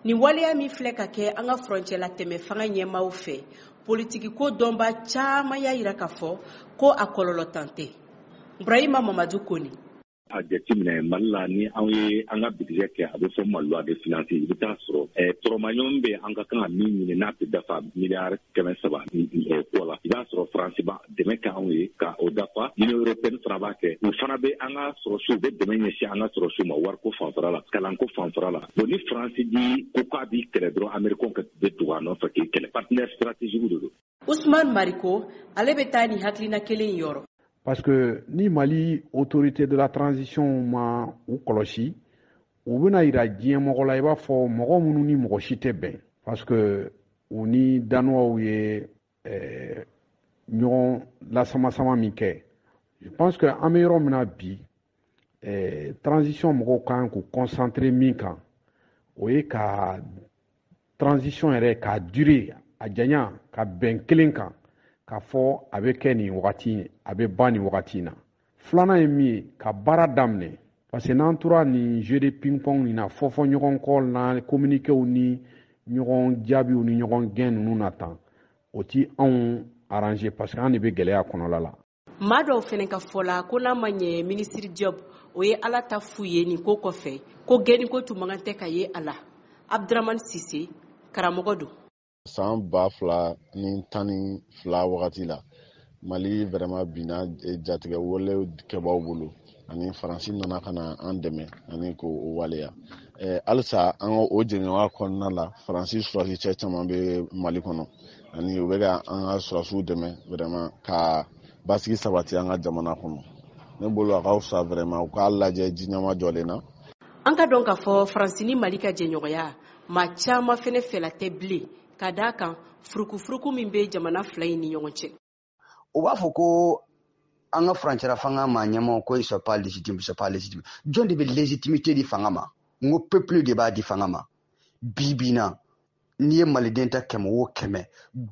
Ni waleya min filɛ ka kɛ an ka frontière la tɛmɛ fanga ɲɛmaaw fɛ politiki ko dɔnba caman y'a yira k'a fɔ ko a kɔlɔlɔ tan tɛ. Ibrahima Mamadu Koni. A jateminɛ Mali la ni an ye an ka budget kɛ a bɛ fɔ ma loi de finance i bɛ taa sɔrɔ tɔrɔmaɲɔgɔn bɛ an ka kan ka min ɲini n'a tɛ dafa miliyari 300 ko la i b'a sɔrɔ France ba dɛmɛ kɛ anw ye ka o dafa Union européenne fana b'a kɛ u fana bɛ an ka sɔrɔsiw bɛ dɛmɛ ɲɛsin an ka sɔrɔsiw ma wariko fanfɛla la kalanko fanfɛla la bon ni France di ko k'a b'i kɛlɛ dɔrɔn Américains ka bɛ tugu a nɔfɛ k'i kɛlɛ partenaire stratégique de don. Ousmane Mariko ale bɛ taa ni hakilina kelen yɔrɔ. Parce que ni Mali autorité de la transition ma u kɔlɔsi u bɛna yira diɲɛ mɔgɔ la i b'a fɔ mɔgɔ minnu ni mɔgɔ si tɛ bɛn parce que u ni Danois ye ɲɔgɔn lasamasama min kɛ. Je pense que an bɛ yɔrɔ min na bi transition mɔgɔw kan k'u concentrer min kan o ye ka transition yɛrɛ ka durer a janya ka bɛn kelen kan. K'a fɔ a bɛ kɛ nin wagati a bɛ ban nin wagati na. Filanan ye min ye ka baara daminɛ parce que n'an tora nin jeu de ping pong nin na fɔfɔ ɲɔgɔn kɔ na communiquéw ni ɲɔgɔn jaabiw ni ɲɔgɔn gɛn ninnu na tan o ti anw arranger parce que an de bɛ gɛlɛya kɔnɔla la. Maa dɔw fɛnɛ ka fɔ la ko n'a ma ɲɛ ministre Diop o ye ala ta fu ye nin ko kɔfɛ ko gɛnni ko tun man tɛ ka ye a la. Abdramane Sise karamɔgɔ don. San 2012 wagati la Mali vraiment bina jatigɛ wale kɛbaw bolo ani Faransi nana ka na an dɛmɛ ani ko waleya alisa an o jɛɲɔgɔnya kɔnɔna la Faransi surasi caman bɛ Mali kɔnɔ ani u bɛ ka an ka surasiw dɛmɛ vraiment ka basigi sabati an ka jamana kɔnɔ ne bolo a ka fisa vraiment u k'a lajɛ jiɲɛma jɔlen na. An ka dɔn k'a fɔ Faransi ni Mali ka jɛɲɔgɔnya maa caman fɛnɛ fɛla tɛ bilen ka d'a kan furukufuruku min bɛ jamana fila in ni ɲɔgɔn cɛ. U b'a fɔ ko an ka frontière fanga ma ɲɛmaaw ko ils sont pas légitimes, jɔn de bɛ légitimité di fanga ma n ko peuple de b'a di fanga ma bi bi na n'i ye maliden ta 100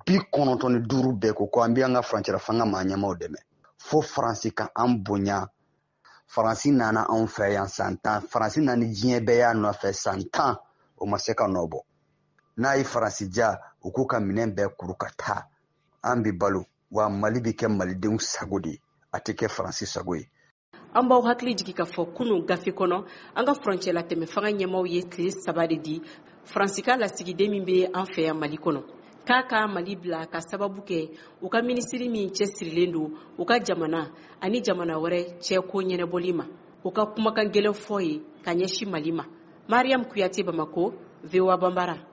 95 bɛɛ ko an bɛ an ka frontière fanga ma ɲɛmaaw dɛmɛ fo Faransi ka an bonya. Faransi nana anw fɛ yan san 10 Faransi nana diɲɛ bɛɛ y'a nɔfɛ san 10 o ma se ka nɔ bɔ. N'a ye Faransi ja u k'u ka minɛn bɛɛ kuru ka taa an bi balo wa Mali bɛ kɛ malidenw sago de a tɛ kɛ Faransi sago ye. An b'aw hakili jigin k'a fɔ kunun gafe kɔnɔ an ka frontière la tɛmɛ fanga ɲɛmaaw ye tile 3 de di Faransi ka lasigiden min bɛ an fɛ yan Mali kɔnɔ k'a ka Mali bila ka sababu kɛ u ka minisiri min cɛsirilen don u ka jamana ani jamana wɛrɛ cɛ ko ɲɛnɛbɔli ma u ka kumakan gɛlɛn fɔ ye ka ɲɛsin Mali ma. Mariam Kuyate Bamako, VOA Bambara.